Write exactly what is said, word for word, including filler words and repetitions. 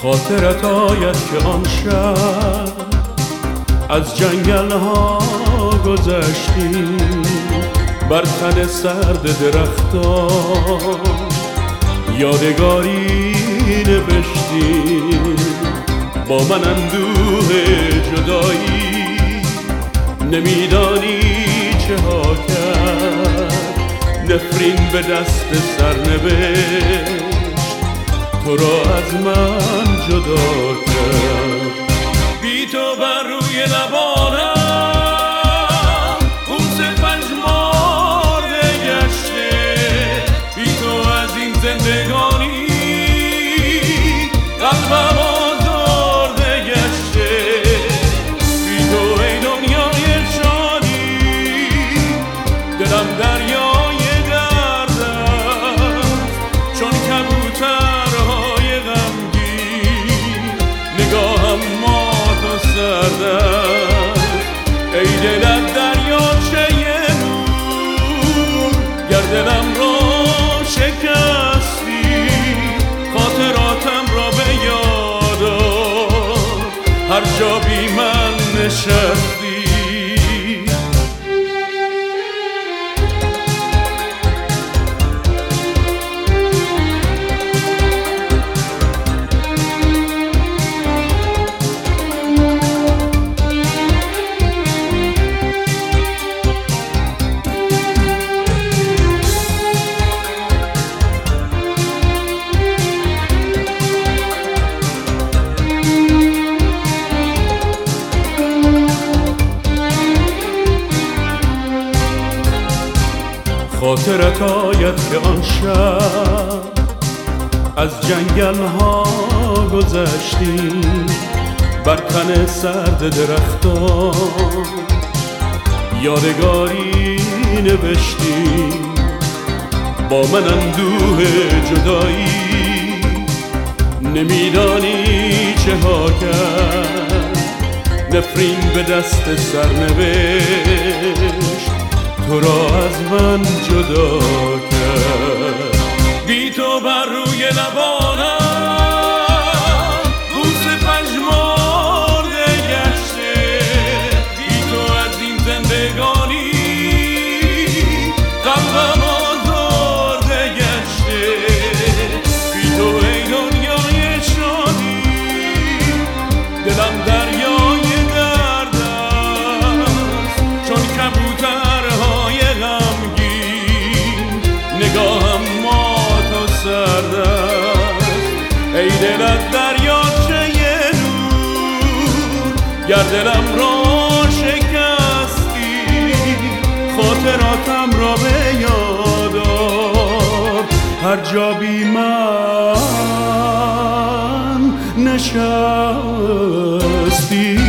خاطرت آید که آن شب از جنگل ها گذشتیم، بر تن سرد درختان یادگاری نوشتیم. با من اندوه جدایی نمیدانی چه ها کرد، نفرین به دست سرنوشت تو را از من جدا کرد. بی تو بر روی لبانم بوس پژمرده گشته، بی تو از این زندگانی قلبم آزرده گشته. بی تو ای دنیای شادی دلم دریای درد است، چون کبوترهای غمگین نگاهم مات و سرد است. ای دلت دریاچه نور، گر دلم را شکستی خاطراتم را به یاد آر، هر جا بی من نشستی. خاطرت آید که آن شب از جنگل ها گذشتیم، بر تن سرد درختان یادگاری نوشتیم. با من اندوه جدایی نمیدانی چه ها کرد، نفرین به دست سرنوشت تو را از من جدا کرد. بی تو بر روی لبانم بوس پژمرده گشته، بی تو از این زندگانی قلبم آزرده گشته. بی تو ای دنیای شادی دلم دریای درد است، چون کبوترهای نگاهم مات و سرد است. ای دلت دریاچه نور، گر دلم را شکستی خاطراتم را به یاد آر، هر جا بی من نشستی.